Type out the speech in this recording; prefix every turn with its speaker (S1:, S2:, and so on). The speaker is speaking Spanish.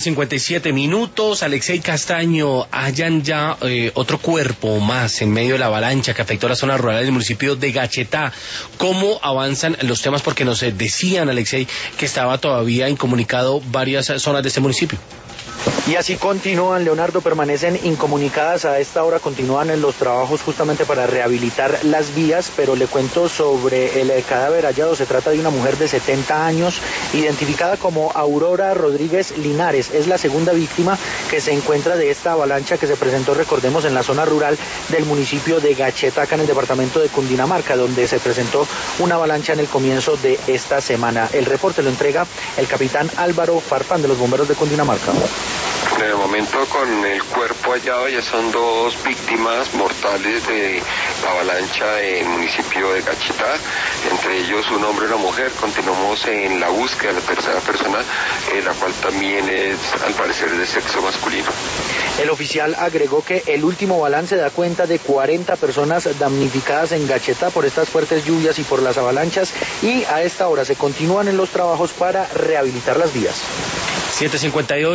S1: 57 minutos. Alexei Castaño, hallan ya otro cuerpo más en medio de la avalancha que afectó a la zona rural del municipio de Gachetá. ¿Cómo avanzan los temas? Porque nos decían, Alexei, que estaba todavía incomunicado varias zonas de este municipio.
S2: Y así continúan, Leonardo, permanecen incomunicadas. A esta hora continúan en los trabajos justamente para rehabilitar las vías, pero le cuento sobre el cadáver hallado. Se trata de una mujer de 70 años, identificada como Aurora Rodríguez Linares. Es la segunda víctima que se encuentra de esta avalancha que se presentó, recordemos, en la zona rural del municipio de Gachetá, acá en el departamento de Cundinamarca, donde se presentó una avalancha en el comienzo de esta semana. El reporte lo entrega el capitán Álvaro Farfán de los bomberos de Cundinamarca.
S3: En el momento, con el cuerpo hallado, ya son dos víctimas mortales de la avalancha en el municipio de Gachetá, entre ellos un hombre y una mujer. Continuamos en la búsqueda de la tercera persona, la cual también es, al parecer, de sexo masculino.
S2: El oficial agregó que el último balance da cuenta de 40 personas damnificadas en Gachetá por estas fuertes lluvias y por las avalanchas, y a esta hora se continúan en los trabajos para rehabilitar las vías.
S1: 7:58.